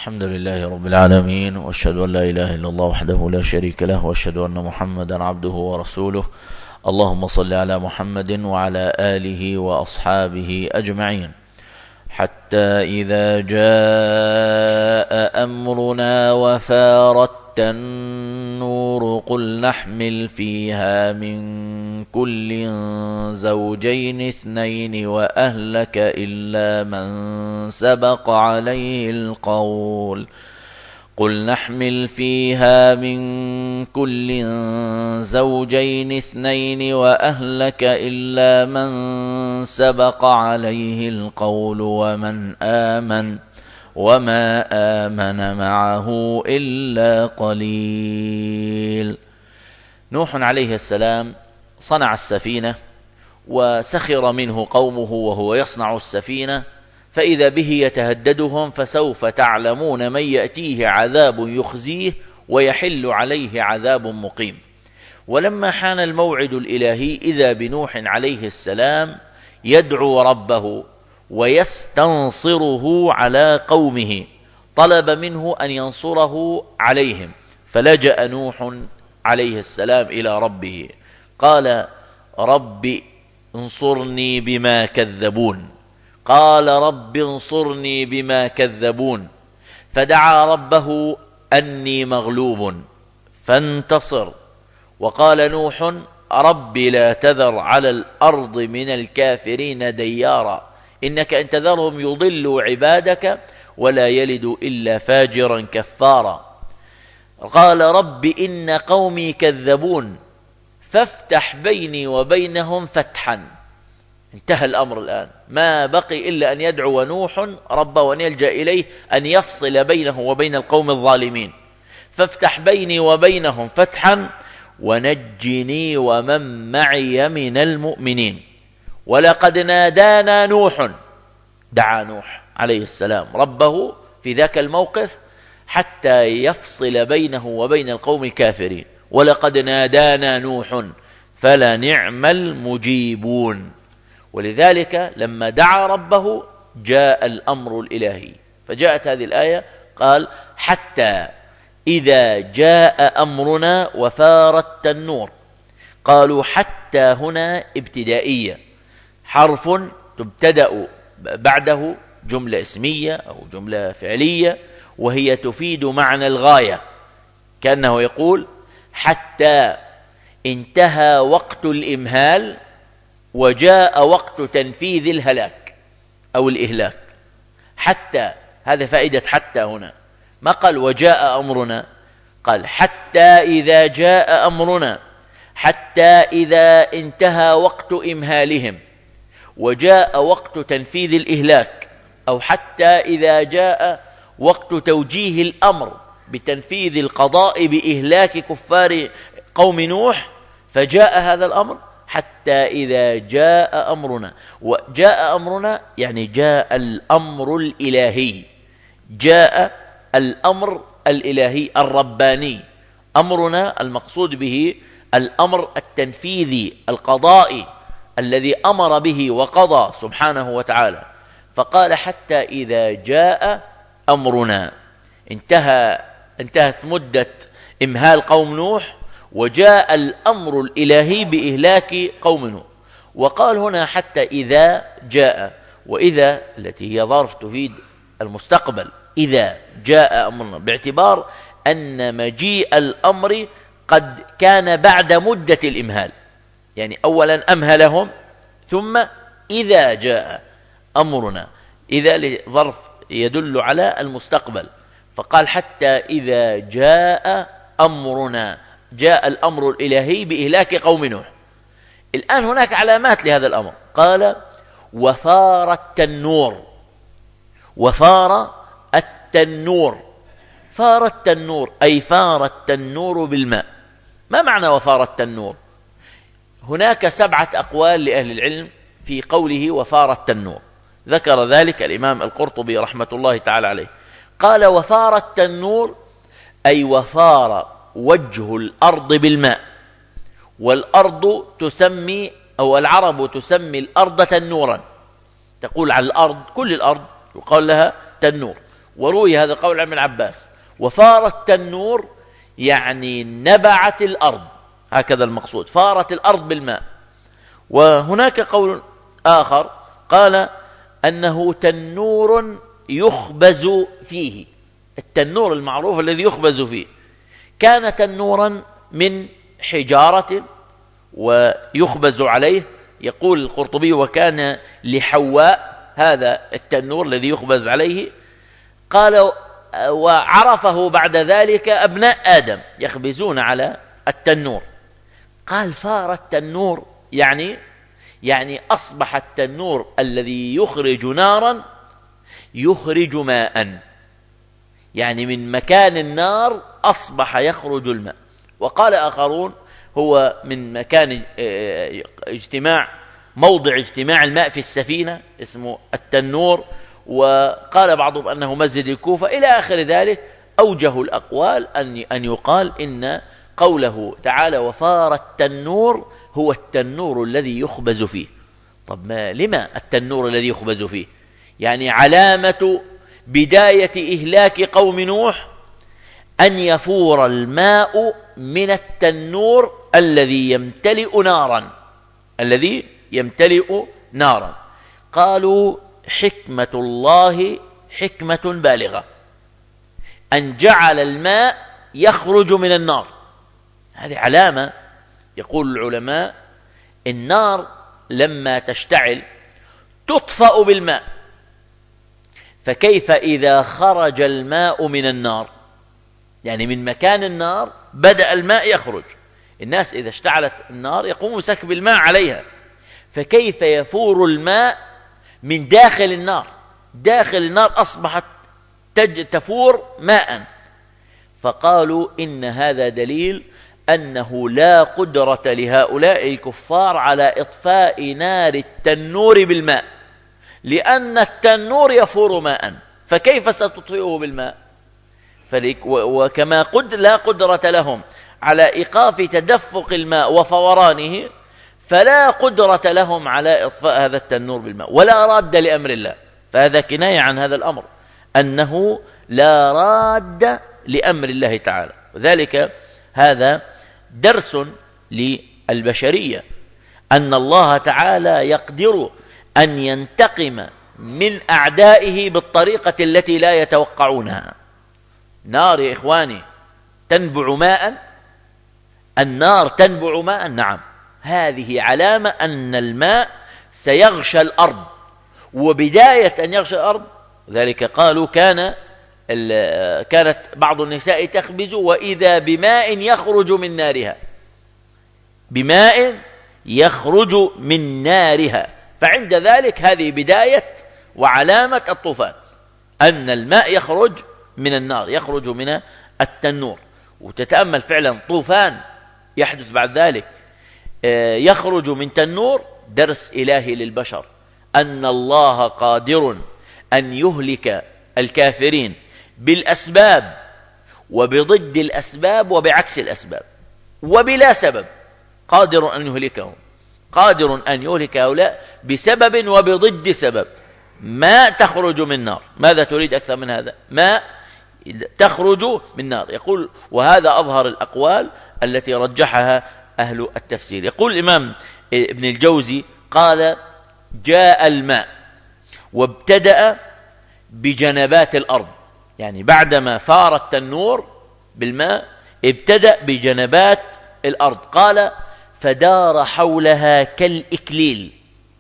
الحمد لله رب العالمين، وأشهد أن لا إله إلا الله وحده لا شريك له، وأشهد أن محمدا عبده ورسوله. اللهم صل على محمد وعلى آله وأصحابه أجمعين. حتى إذا جاء أمرنا وفارت النور قل نحمل فيها من كل زوجين اثنين وأهلك إلا من سبق عليه القول. قل نحمل فيها من كل زوجين اثنين وأهلك إلا من سبق عليه القول وما آمن معه إلا قليل. نوح عليه السلام صنع السفينة وسخر منه قومه وهو يصنع السفينة، فإذا به يتهددهم، فسوف تعلمون من يأتيه عذاب يخزيه ويحل عليه عذاب مقيم. ولما حان الموعد الإلهي إذا بنوح عليه السلام يدعو ربه ويستنصره على قومه، طلب منه أن ينصره عليهم، فلجأ نوح عليه السلام إلى ربه قال: رب انصرني بما كذبون. قال: رب انصرني بما كذبون. فدعا ربه أني مغلوب فانتصر. وقال نوح: رب لا تذر على الأرض من الكافرين ديارا، إنك إن تذرهم يضلوا عبادك ولا يلدوا إلا فاجرا كفارا. قال: رب إن قومي كذبون فافتح بيني وبينهم فتحا. انتهى الأمر الآن، ما بقي إلا أن يدعو نوح ربه وأن يلجأ إليه أن يفصل بينه وبين القوم الظالمين. فافتح بيني وبينهم فتحا ونجني ومن معي من المؤمنين. ولقد نادانا نوح، دعا نوح عليه السلام ربه في ذاك الموقف حتى يفصل بينه وبين القوم الكافرين. ولقد نادانا نوح فلنعم المجيبون. ولذلك لما دعا ربه جاء الأمر الإلهي، فجاءت هذه الآية قال: حتى إذا جاء أمرنا وفارت النور. قالوا حتى هنا ابتدائية، حرف تبتدأ بعده جملة اسمية أو جملة فعلية، وهي تفيد معنى الغاية، كأنه يقول: حتى انتهى وقت الإمهال وجاء وقت تنفيذ الهلاك أو الإهلاك. حتى، هذا فائدة حتى هنا. ما قال وجاء أمرنا، قال حتى إذا جاء أمرنا، حتى إذا انتهى وقت إمهالهم وجاء وقت تنفيذ الإهلاك، أو حتى إذا جاء وقت توجيه الأمر بتنفيذ القضاء بإهلاك كفار قوم نوح، فجاء هذا الأمر حتى إذا جاء أمرنا. وجاء أمرنا يعني جاء الأمر الإلهي، جاء الأمر الإلهي الرباني. أمرنا المقصود به الأمر التنفيذي القضائي الذي أمر به وقضى سبحانه وتعالى. فقال حتى إذا جاء أمرنا، انتهت مدة إمهال قوم نوح وجاء الأمر الإلهي بإهلاك قوم نوح. وقال هنا حتى إذا جاء، وإذا التي هي ظرف تفيد المستقبل، إذا جاء أمرنا، باعتبار أن مجيء الأمر قد كان بعد مدة الإمهال، يعني أولا أمهلهم ثم إذا جاء أمرنا. إذا ظرف يدل على المستقبل، فقال حتى إذا جاء أمرنا، جاء الأمر الإلهي بإهلاك قوم نوح. الآن هناك علامات لهذا الأمر، قال وفار التنور. وفار التنور، فار التنور أي فار التنور بالماء. ما معنى وفار التنور؟ هناك 7 أقوال لأهل العلم في قوله وفار التنور، ذكر ذلك الإمام القرطبي رحمة الله تعالى عليه. قال وفار التنور أي وفار وجه الأرض بالماء. والأرض تسمي، أو العرب تسمي الأرض تنورا، تقول على الأرض كل الأرض يقال لها تنور. وروي هذا القول عن ابن عباس. وفار التنور يعني نبعت الأرض، هكذا المقصود، فارت الأرض بالماء. وهناك قول آخر قال أنه تنور يخبز فيه، التنور المعروف الذي يخبز فيه كان تنورا من حجارة ويخبز عليه. يقول القرطبي وكان لحواء هذا التنور الذي يخبز عليه، قال وعرفه بعد ذلك أبناء آدم يخبزون على التنور. قال فار التنور يعني أصبح التنور الذي يخرج نارا يخرج ماء، يعني من مكان النار أصبح يخرج الماء. وقال آخرون هو من مكان موضع اجتماع الماء في السفينة اسمه التنور. وقال بعضهم أنه مسجد الكوفة إلى آخر ذلك. أوجه الأقوال أن يقال إن قوله تعالى وفار التنور هو التنور الذي يخبز فيه. طب لما التنور الذي يخبز فيه؟ يعني علامة بداية إهلاك قوم نوح أن يفور الماء من التنور الذي يمتلئ نارا. قالوا حكمة الله حكمة بالغة أن جعل الماء يخرج من النار. هذه علامة. يقول العلماء النار لما تشتعل تطفأ بالماء، فكيف إذا خرج الماء من النار؟ يعني من مكان النار بدأ الماء يخرج. الناس إذا اشتعلت النار يقوم سكب الماء عليها، فكيف يفور الماء من داخل النار؟ داخل النار أصبحت تفور ماء. فقالوا إن هذا دليل أنه لا قدرة لهؤلاء الكفار على إطفاء نار التنور بالماء، لأن التنور يفور ماء، فكيف ستطفئه بالماء؟ وكما لا قدرة لهم على إيقاف تدفق الماء وفورانه، فلا قدرة لهم على إطفاء هذا التنور بالماء، ولا راد لأمر الله. فهذا كناية عن هذا الأمر، أنه لا راد لأمر الله تعالى. وذلك هذا درس للبشرية، أن الله تعالى يقدر أن ينتقم من أعدائه بالطريقة التي لا يتوقعونها. نار يا إخواني تنبع ماء، النار تنبع ماء، نعم، هذه علامة أن الماء سيغشى الأرض. وبداية أن يغشى الأرض ذلك قالوا كانت بعض النساء تخبز وإذا بماء يخرج من نارها، بماء يخرج من نارها. فعند ذلك هذه بداية وعلامة الطوفان، أن الماء يخرج من النار، يخرج من التنور. وتتأمل فعلا طوفان يحدث بعد ذلك يخرج من تنور، درس إلهي للبشر أن الله قادر أن يهلك الكافرين بالأسباب وبضد الأسباب وبعكس الأسباب وبلا سبب. قادر أن يهلكهم، قادر أن يهلك هؤلاء بسبب وبضد سبب. ماء تخرج من نار، ماذا تريد أكثر من هذا؟ ماء تخرج من نار. يقول وهذا أظهر الأقوال التي رجحها أهل التفسير. يقول الإمام ابن الجوزي قال جاء الماء وابتدأ بجنبات الأرض، يعني بعدما فار التنور بالماء ابتدأ بجنبات الأرض. قال فدار حولها كالإكليل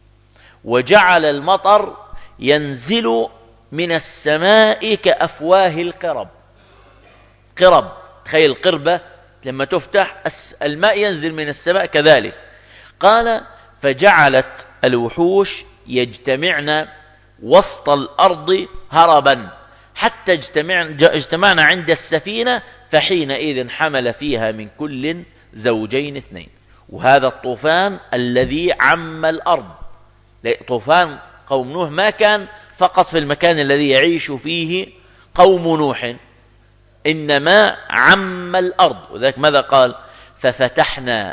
وجعل المطر ينزل من السماء كأفواه القرب. قرب، تخيل القربة لما تفتح الماء ينزل من السماء كذلك. قال فجعلت الوحوش يجتمعن وسط الأرض هربا حتى اجتمعنا عند السفينة، فحينئذ حمل فيها من كل زوجين اثنين. وهذا الطوفان الذي عم الأرض. طوفان قوم نوح ما كان فقط في المكان الذي يعيش فيه قوم نوح، إنما عم الأرض. وذلك ماذا قال؟ ففتحنا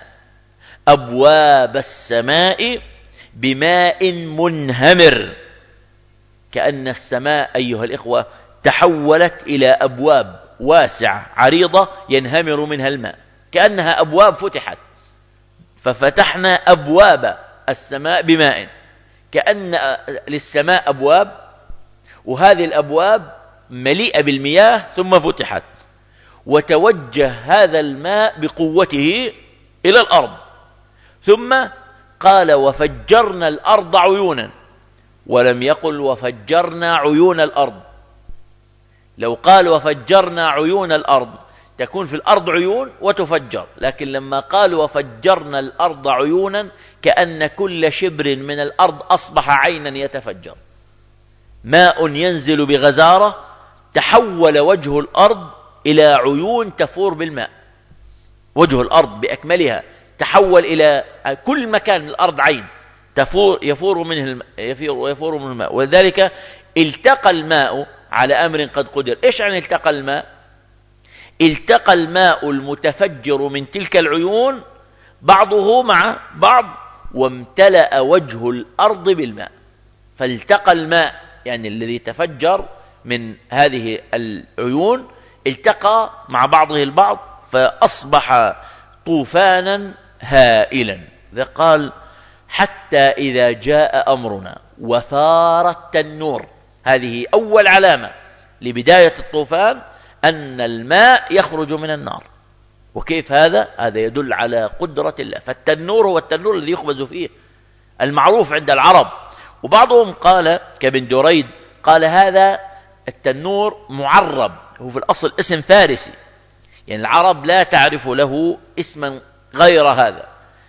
أبواب السماء بماء منهمر. كأن السماء أيها الإخوة تحولت إلى أبواب واسعة عريضة ينهمر منها الماء، كأنها أبواب فتحت، ففتحنا أبواب السماء بماء، كأن للسماء أبواب، وهذه الأبواب مليئة بالمياه ثم فتحت، وتوجه هذا الماء بقوته إلى الأرض. ثم قال وفجرنا الأرض عيونا، ولم يقل وفجرنا عيون الأرض. لو قال وفجرنا عيون الأرض تكون في الأرض عيون وتفجر، لكن لما قال وفجرنا الأرض عيونا كأن كل شبر من الأرض أصبح عينا يتفجر، ماء ينزل بغزارة، تحول وجه الأرض إلى عيون تفور بالماء. وجه الأرض بأكملها تحول إلى كل مكان من الأرض عين يفور منه الماء. ولذلك التقى الماء على أمر قد قدر. إيش يعني التقى الماء؟ التقى الماء المتفجر من تلك العيون بعضه مع بعض، وامتلأ وجه الأرض بالماء. فالتقى الماء يعني الذي تفجر من هذه العيون التقى مع بعضه البعض فأصبح طوفانا هائلا. ذا قال حتى إذا جاء أمرنا وثار التنور. هذه أول علامة لبداية الطوفان، أن الماء يخرج من النار. وكيف هذا؟ هذا يدل على قدرة الله. فالتنور هو التنور الذي يخبز فيه، المعروف عند العرب. وبعضهم قال كابن دريد قال هذا التنور معرب، هو في الأصل اسم فارسي، يعني العرب لا تعرف له اسما غير هذا،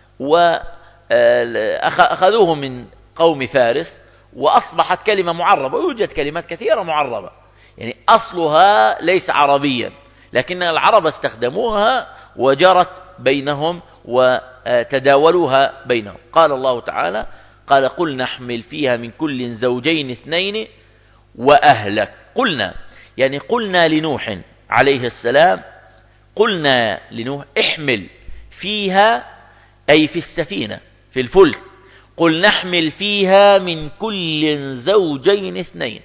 وأخذوه من قوم فارس وأصبحت كلمة معربة. ويوجد كلمات كثيرة معربة، يعني أصلها ليس عربيا، لكن العرب استخدموها وجرت بينهم وتداولوها بينهم. قال الله تعالى قال قل نحمل فيها من كل زوجين اثنين وأهلك. قلنا يعني قلنا لنوح عليه السلام، قلنا لنوح احمل فيها، أي في السفينة في الفلك، قل نحمل فيها من كل زوجين اثنين.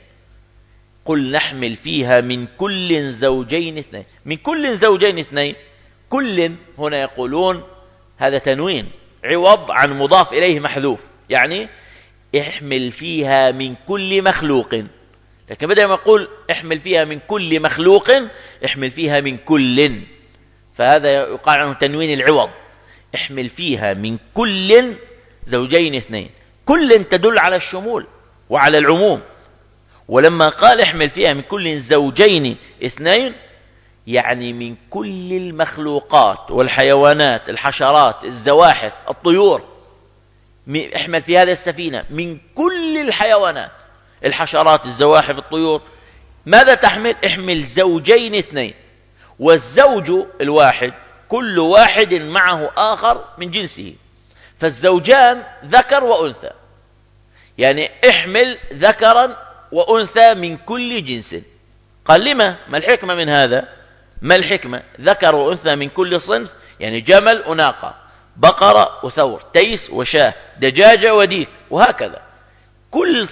قل نحمل فيها من كل زوجين اثنين. من كل زوجين اثنين، كل هنا يقولون هذا تنوين عوض عن مضاف إليه محذوف، يعني احمل فيها من كل مخلوق. لكن بدل ما يقول احمل فيها من كل مخلوق احمل فيها من كل، فهذا يقال عنه تنوين العوض. احمل فيها من كل زوجين اثنين، كل تدل على الشمول وعلى العموم. ولما قال احمل فيها من كل زوجين اثنين يعني من كل المخلوقات والحيوانات، الحشرات، الزواحف، الطيور. احمل في هذه السفينة من كل الحيوانات، الحشرات، الزواحف، الطيور. ماذا تحمل؟ احمل زوجين اثنين. والزوج الواحد كل واحد معه آخر من جنسه، فالزوجان ذكر وأنثى، يعني احمل ذكرا وأنثى من كل جنس. قال لما؟ ما الحكمة من هذا؟ ما الحكمة؟ ذكر وأنثى من كل صنف، يعني جمل وناقة، بقرة وثور، تيس وشاه، دجاجة وديك، وهكذا. كل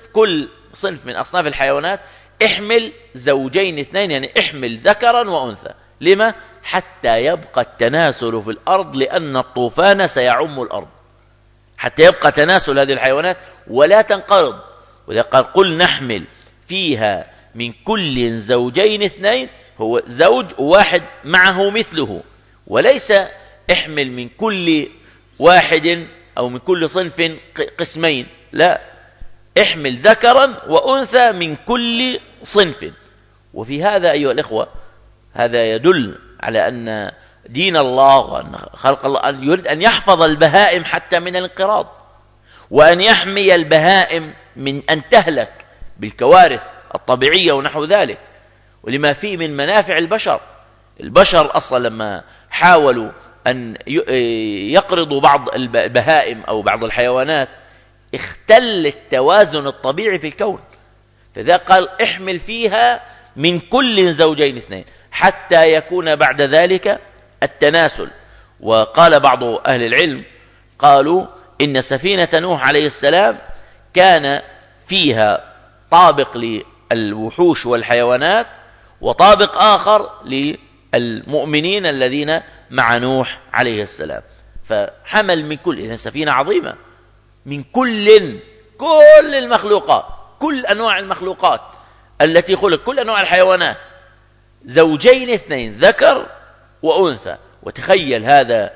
صنف من أصناف الحيوانات احمل زوجين اثنين، يعني احمل ذكرا وأنثى. لما؟ حتى يبقى التناسل في الأرض، لأن الطوفان سيعم الأرض، حتى يبقى تناسل هذه الحيوانات ولا تنقرض. وإذا قال قل نحمل فيها من كل زوجين اثنين، هو زوج واحد معه مثله، وليس احمل من كل واحد أو من كل صنف قسمين، لا، احمل ذكرا وأنثى من كل صنف. وفي هذا أيها الإخوة هذا يدل على أن دين الله وأن خلق الله أن يريد أن يحفظ البهائم حتى من الانقراض، وأن يحمي البهائم من أن تهلك بالكوارث الطبيعية ونحو ذلك، ولما فيه من منافع البشر. البشر أصلا لما حاولوا أن يقرضوا بعض البهائم أو بعض الحيوانات اختل التوازن الطبيعي في الكون. فذا قال احمل فيها من كل زوجين اثنين حتى يكون بعد ذلك التناسل. وقال بعض أهل العلم قالوا إن سفينة نوح عليه السلام كان فيها طابق الوحوش والحيوانات، وطابق آخر للمؤمنين الذين مع نوح عليه السلام. فحمل من كل، إذن سفينة عظيمة، من كل المخلوقات، كل أنواع المخلوقات التي خلق، كل أنواع الحيوانات، زوجين اثنين، ذكر وأنثى. وتخيل هذا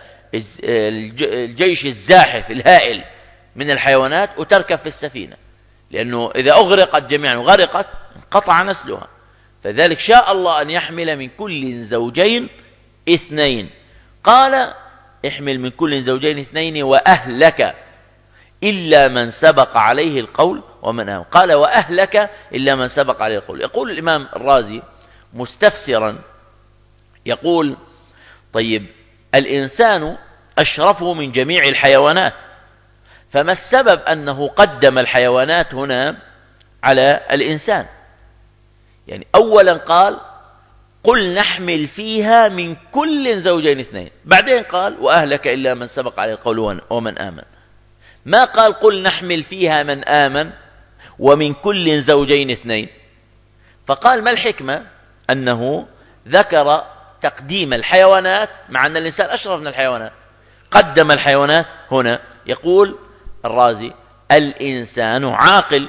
الجيش الزاحف الهائل من الحيوانات وتركب في السفينة، لأنه إذا أغرقت جميعا وغرقت انقطع نسلها. فذلك شاء الله أن يحمل من كل زوجين اثنين. قال احمل من كل زوجين اثنين وأهلك إلا من سبق عليه القول ومن آمن. قال وأهلك إلا من سبق عليه القول. يقول الإمام الرازي مستفسرا، يقول طيب الإنسان أشرف من جميع الحيوانات، فما السبب أنه قدم الحيوانات هنا على الإنسان؟ يعني أولا قال قل نحمل فيها من كل زوجين اثنين، بعدين قال وأهلك إلا من سبق عليه القول ومن آمن. ما قال قل نحمل فيها من آمن ومن كل زوجين اثنين. فقال ما الحكمة أنه ذكر تقديم الحيوانات مع أن الإنسان أشرف من الحيوانات، قدم الحيوانات هنا؟ يقول الرازي الإنسان عاقل،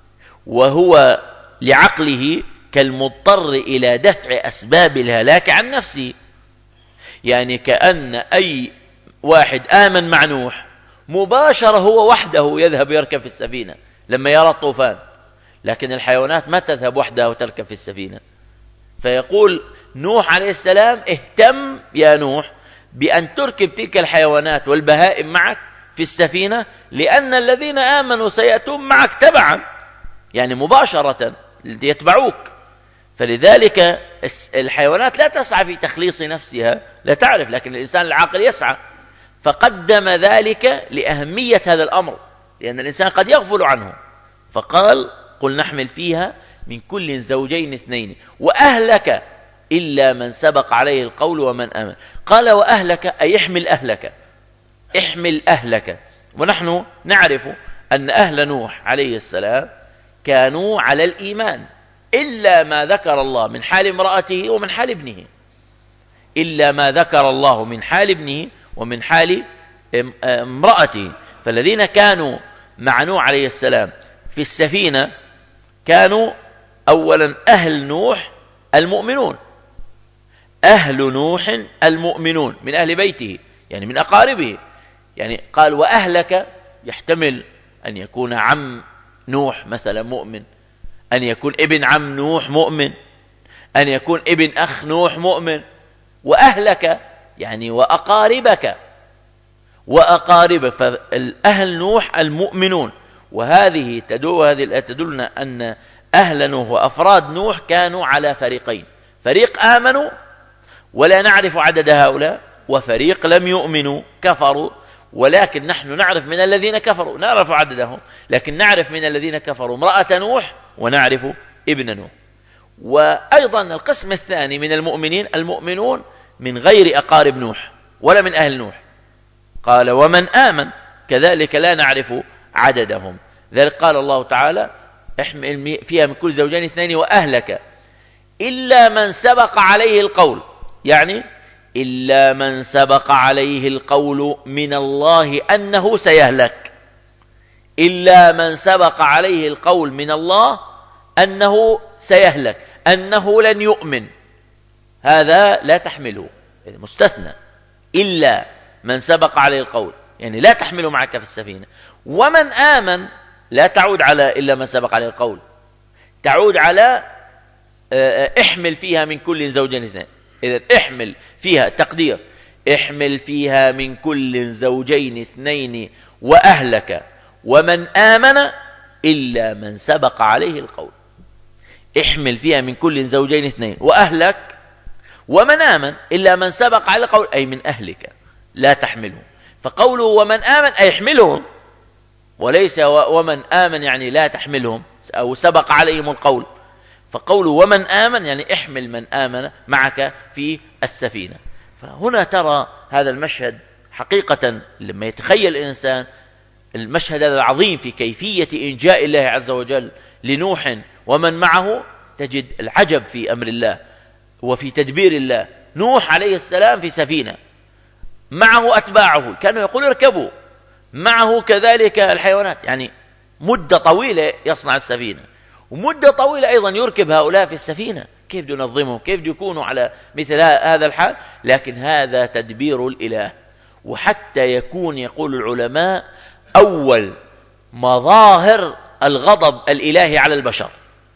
وهو لعقله كالمضطر إلى دفع أسباب الهلاك عن نفسه. يعني كأن أي واحد آمن مع نوح مباشرة هو وحده يذهب يركب في السفينة لما يرى الطوفان، لكن الحيوانات ما تذهب وحدها وتركب في السفينة. فيقول نوح عليه السلام اهتم يا نوح بأن تركب تلك الحيوانات والبهائم معك في السفينة، لأن الذين آمنوا سيأتون معك تبعا، يعني مباشرة يتبعوك. فلذلك الحيوانات لا تسعى في تخليص نفسها، لا تعرف، لكن الإنسان العاقل يسعى. فقدم ذلك لأهمية هذا الأمر، لأن الإنسان قد يغفل عنه. فقال قل نحمل فيها من كل زوجين اثنين وأهلك إلا من سبق عليه القول ومن آمن. قال وأهلك أي احمل أهلك، احمل أهلك. ونحن نعرف أن أهل نوح عليه السلام كانوا على الإيمان، إلا ما ذكر الله من حال امرأته ومن حال ابنه، إلا ما ذكر الله من حال ابنه ومن حال امرأته. فالذين كانوا مع نوح عليه السلام في السفينة كانوا أولا أهل نوح المؤمنون، أهل نوح المؤمنون من أهل بيته، يعني من أقاربه. يعني قال وأهلك يحتمل أن يكون عم نوح مثلا مؤمن، أن يكون ابن عم نوح مؤمن، أن يكون ابن أخ نوح مؤمن. وأهلك يعني وأقاربك، وأقاربك، فالأهل نوح المؤمنون. وهذه تدلنا أن أهل نوح وأفراد نوح كانوا على فريقين، فريق آمنوا ولا نعرف عدد هؤلاء، وفريق لم يؤمنوا كفروا. ولكن نحن نعرف من الذين كفروا، نعرف عددهم، لكن نعرف من الذين كفروا امرأة نوح ونعرف ابن نوح. وأيضا القسم الثاني من المؤمنين المؤمنون من غير أقارب نوح ولا من أهل نوح. قال ومن آمن كذلك لا نعرف عددهم. ذلك قال الله تعالى احمل فيها من كل زوجين اثنين وأهلك إلا من سبق عليه القول، يعني إلا من سبق عليه القول من الله أنه سيهلك، إلا من سبق عليه القول من الله أنه سيهلك، أنه لن يؤمن، هذا لا تحمله، مستثنى. إلا من سبق عليه القول يعني لا تحمله معك في السفينة. ومن آمن لا تعود على إلا من سبق عليه القول، تعود على احمل فيها من كل زوجين اثنين. إذا احمل فيها تقدير احمل فيها من كل زوجين اثنين وأهلك ومن آمن إلا من سبق عليه القول. احمل فيها من كل زوجين اثنين وأهلك ومن آمن إلا من سبق عليه القول، أي من أهلك لا تحمله. فقوله ومن آمن أي احملهم، وليس ومن آمن يعني لا تحملهم أو سبق عليهم القول. فقوله ومن آمن يعني احمل من آمن معك في السفينة. فهنا ترى هذا المشهد حقيقة لما يتخيل الإنسان المشهد العظيم في كيفية إنجاء الله عز وجل لنوح ومن معه تجد العجب في أمر الله وفي تدبير الله. نوح عليه السلام في سفينة، معه أتباعه كانوا يقول اركبوا، معه كذلك الحيوانات، يعني مدة طويلة يصنع السفينة، ومدة طويلة أيضا يركب هؤلاء في السفينة. كيف ينظمهم؟ كيف يكونوا على مثل هذا الحال؟ لكن هذا تدبير الإله. وحتى يكون، يقول العلماء، أول مظاهر الغضب الإلهي على البشر،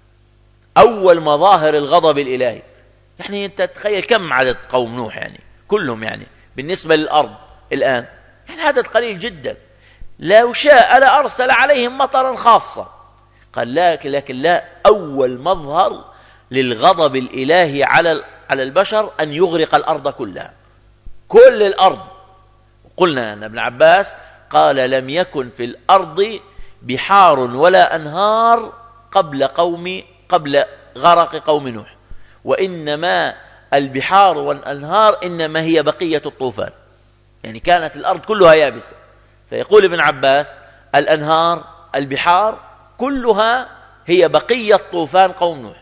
أول مظاهر الغضب الإلهي. يعني أنت تخيل كم عدد قوم نوح، يعني كلهم يعني بالنسبة للأرض الآن يعني عدد قليل جدا. لو شاء لأرسل عليهم مطرا خاصة، قال لكن لا، أول مظهر للغضب الإلهي على البشر أن يغرق الأرض كلها، كل الأرض. قلنا أن ابن عباس قال لم يكن في الأرض بحار ولا أنهار قبل غرق قوم نوح، وإنما البحار والأنهار إنما هي بقية الطوفان، يعني كانت الأرض كلها يابسة. فيقول ابن عباس الأنهار البحار كلها هي بقية طوفان قوم نوح،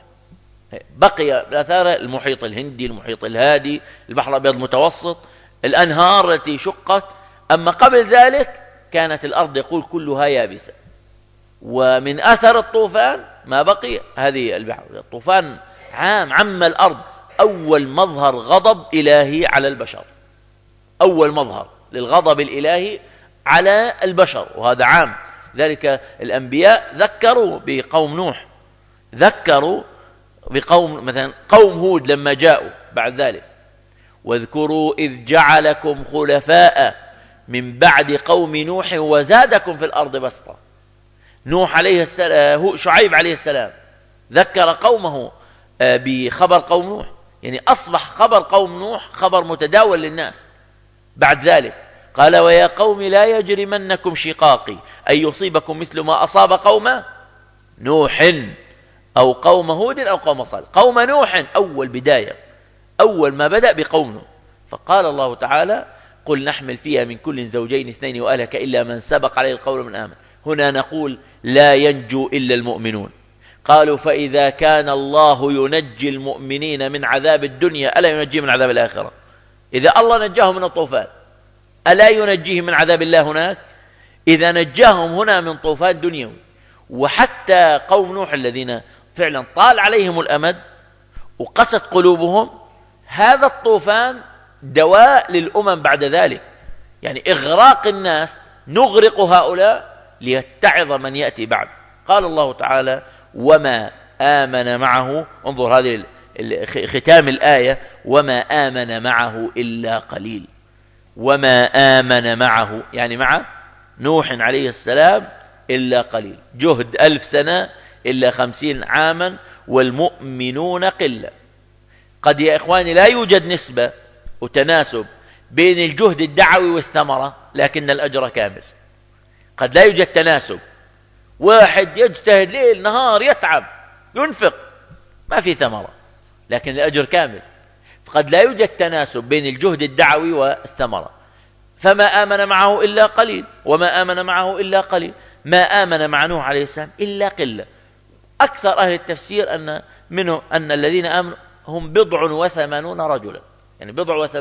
بقي أثار المحيط الهندي، المحيط الهادي، البحر الأبيض المتوسط، الأنهار التي شقت. أما قبل ذلك كانت الأرض يقول كلها يابسة، ومن أثر الطوفان ما بقي هذه البحر. الطوفان عم الأرض، أول مظهر غضب إلهي على البشر، أول مظهر للغضب الإلهي على البشر، وهذا عام. ذلك الأنبياء ذكروا بقوم نوح، ذكروا بقوم مثلا قوم هود لما جاءوا بعد ذلك، واذكروا إذ جعلكم خلفاء من بعد قوم نوح وزادكم في الأرض بسطة. نوح عليه السلام، شعيب عليه السلام ذكر قومه بخبر قوم نوح، يعني أصبح خبر قوم نوح خبر متداول للناس. بعد ذلك قال ويا قوم لا يجرمنكم شقاقي أن يصيبكم مثل ما أصاب قوم نوح أو قوم هود أو قوم صالح. قوم نوح أول بداية، أول ما بدأ بقوم نوح. فقال الله تعالى قل نحمل فيها من كل زوجين اثنين وأهلك إلا من سبق عليه القول من آمن. هنا نقول لا ينجو إلا المؤمنون. قالوا فإذا كان الله ينجي المؤمنين من عذاب الدنيا ألا ينجيه من عذاب الآخرة؟ إذا الله نجاهم من الطوفان ألا ينجيهم من عذاب الله هناك؟ إذا نجاهم هنا من طوفان دنيوي. وحتى قوم نوح الذين فعلا طال عليهم الأمد وقست قلوبهم، هذا الطوفان دواء للأمم بعد ذلك، يعني إغراق الناس، نغرق هؤلاء ليتعظ من يأتي بعد. قال الله تعالى وما آمن معه، انظر هذه ختام الآية، وما آمن معه إلا قليل. وما آمن معه يعني مع نوح عليه السلام إلا قليل، جهد 1000 سنة إلا 50 عاما، والمؤمنون قلة. قد يا إخواني لا يوجد نسبة وتناسب بين الجهد الدعوي والثمرة، لكن الأجر كامل. قد لا يوجد تناسب، واحد يجتهد ليل نهار يتعب ينفق ما في ثمرة، لكن الأجر كامل. فقد لا يوجد تناسب بين الجهد الدعوي والثمرة. فما آمن معه إلا قليل، وما آمن معه إلا قليل. ما آمن مع نوح عليه السلام إلا قلة. أكثر أهل التفسير أن الذين آمنوا هم 87 رجلا، يعني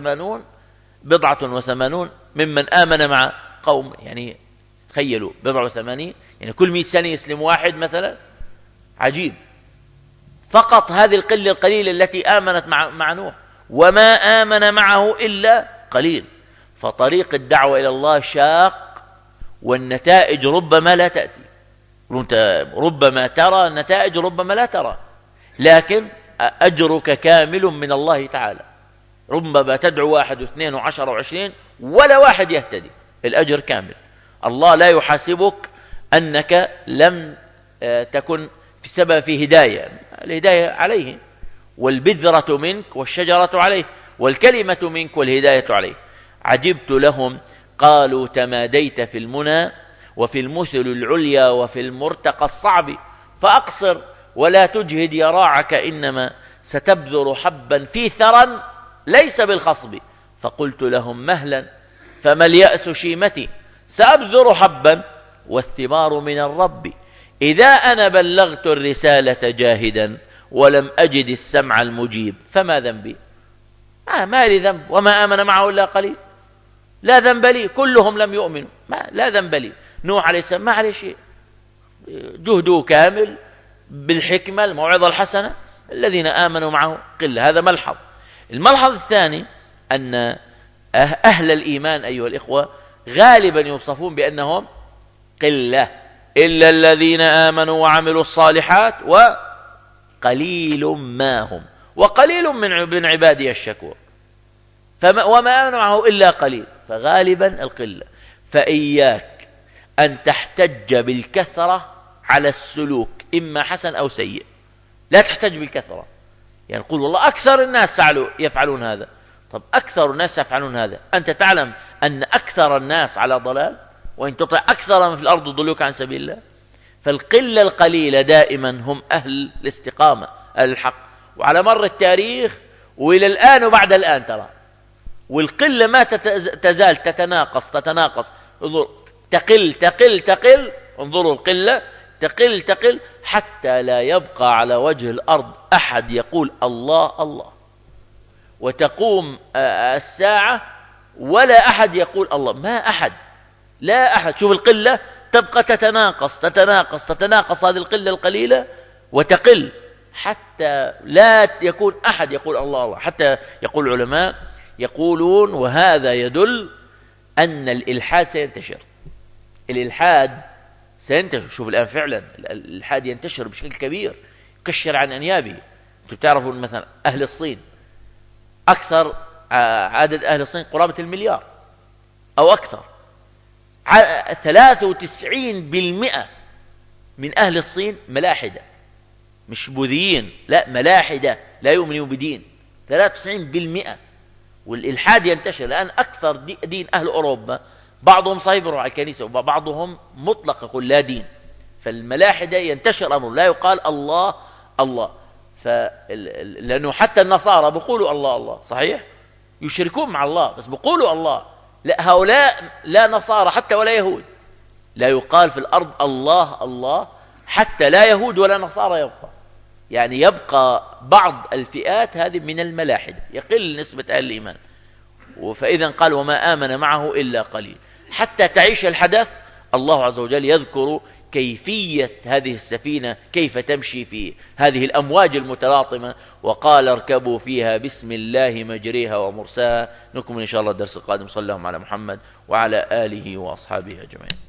87 ممن آمن مع قوم. يعني تخيلوا 87، يعني كل 100 سنة يسلم واحد مثلا، عجيب. فقط هذه القلة القليلة التي آمنت مع نوح، وما آمن معه إلا قليل. فطريق الدعوة إلى الله شاق، والنتائج ربما لا تأتي، ربما ترى النتائج ربما لا ترى، لكن أجرك كامل من الله تعالى. ربما تدعو 1 و2 و10 و20 ولا واحد يهتدي، الأجر كامل. الله لا يحاسبك أنك لم تكن في سبب في هداية، الهداية عليه، والبذرة منك والشجرة عليه، والكلمة منك والهداية عليه. عجبت لهم قالوا تماديت في المنى وفي المثل العليا وفي المرتقى الصعب، فأقصر ولا تجهد يراعك إنما ستبذر حبا في ثرى ليس بالخصب. فقلت لهم مهلا فما اليأس شيمتي، سأبذر حبا والثمار من الرب، إذا أنا بلغت الرسالة جاهدا ولم أجد السمع المجيب فما ذنبي؟ ما لي ذنب، وما آمن معه إلا قليل. لا ذنب لي، كلهم لم يؤمنوا، لا ذنب لي. نوح عليه السلام ما عليه شيء، جهده كامل بالحكمة الموعظة الحسنة، الذين آمنوا معه قلة. هذا ملحظ. الملحظ الثاني أن أهل الإيمان أيها الإخوة غالبا يوصفون بأنهم قلة، إلا الذين آمنوا وعملوا الصالحات وقليل ما هم، وقليل من عبادي الشكور، وما آمنوا معه إلا قليل، فغالبا القلة. فإياك أن تحتج بالكثرة على السلوك، إما حسن أو سيء. لا تحتج بالكثرة، يعني نقول والله أكثر الناس يفعلون هذا. طب أكثر الناس يفعلون هذا، أنت تعلم أن أكثر الناس على ضلال، وإن تطع أكثر من في الأرض ضلوك عن سبيل الله. فالقلة القليلة دائما هم أهل الاستقامة، أهل الحق، وعلى مر التاريخ وإلى الآن وبعد الآن ترى. والقلة ما تزال تتناقص. انظر، تقل، انظروا القلة تقل حتى لا يبقى على وجه الأرض أحد يقول الله الله، وتقوم الساعة ولا أحد يقول الله، ما أحد، لا أحد. شوف القلة تبقى تتناقص هذه القلة القليلة وتقل حتى لا يكون أحد يقول الله الله. حتى يقول العلماء يقولون وهذا يدل أن الإلحاد سينتشر. الإلحاد سينتشر. شوف الآن فعلا الإلحاد ينتشر بشكل كبير، يكشر عن أنيابه. أنتم تعرفون مثلا أهل الصين، أكثر عدد أهل الصين قرابة 1,000,000,000 أو أكثر. 93% من أهل الصين ملاحدة، مش بوذيين، لا ملاحدة، لا يؤمنوا بدين. 93%. والإلحاد ينتشر الآن. أكثر دين أهل أوروبا بعضهم صحيح على الكنيسة، وبعضهم مطلق يقول لا دين. فالملاحدة ينتشر أمر، لا يقال الله الله. لأنه حتى النصارى بيقولوا الله الله، صحيح يشركون مع الله بس بيقولوا الله. لا، هؤلاء لا نصارى حتى ولا يهود، لا يقال في الأرض الله الله، حتى لا يهود ولا نصارى يبقى. يعني يبقى بعض الفئات هذه من الملاحدة، يقل نسبة أهل الإيمان. فإذا قال وما آمن معه إلا قليل. حتى تعيش الحدث الله عز وجل يذكر كيفية هذه السفينة كيف تمشي في هذه الأمواج المتلاطمة، وقال اركبوا فيها بسم الله مجريها ومرساها. نكمل إن شاء الله الدرس القادم. صلى الله على محمد وعلى آله وأصحابه أجمعين.